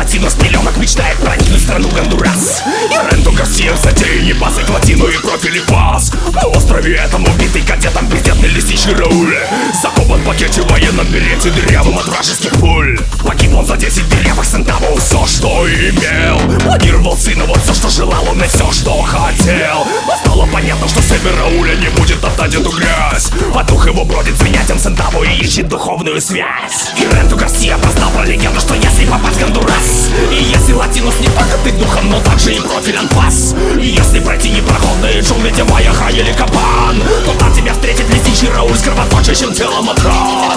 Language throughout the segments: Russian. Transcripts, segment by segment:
латино с пеленок мечтает проникнуть в страну Гондурас. И Ренто Гарсия в затее не пасает латину и профили пас. На острове этом убитый кадетом бездетный лесничий Рауль закопан в пакете в военном берете дырявым от вражеских пуль. Погиб он за 10 дырявых центавов, все, что имел. Планировал сына, вот все, что желал, он и все, что хотел. Но стало понятно, что Сэмми Рауля не будет топтать эту грязь, а дух его бродит звенятем центаву и ищет духовную связь. И Ренто Гарсия познал про легенду, что если попасть в Гондурас, и если латинус не только ты духом, но также и профиль анфас, и если пройти непроходные джунгли, где Майаха или Капан, то там тебя встретит лесничий Рауль с кровоточащим телом от ран.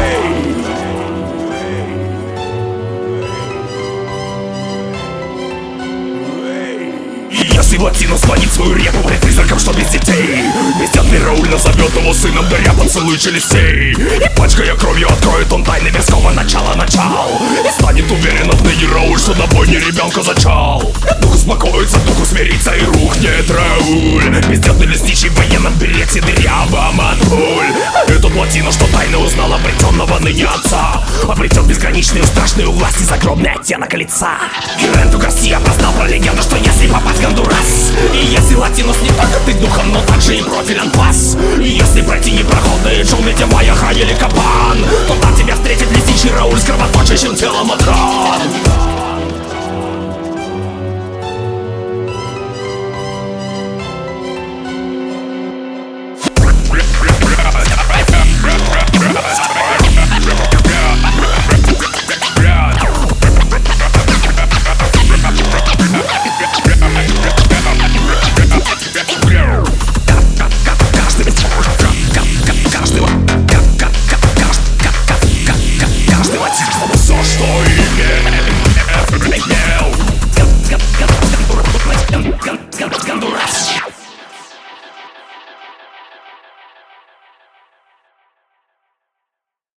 Если латинус звонит свою репу пред призраком, что без детей, бездетный Рауль назовет его сыном, даря поцелуй челюстей. И пачкая кровью откроет он тайны мирского начала начал, и станет уверен отныне Рауль, что на бойне ребенка зачал. И дух успокоится, дух усмирится и рухнет Рауль, бездетный лесничий в военном берете дырявом от пуль. А этот латино, что тайно узнал обретенного ныне отца, обретет безграничную страшную власть и загробный оттенок лица. И Ренто Гарсия познал про легенду, что если попасть в Гондурас, и если латинус не только ты духом, но также и профиль анфас, и если пройти непроходные джунгли, где Майаха или Капан, то там тебя встретит лесничий Рауль с кровоточащим телом от ран. Все, что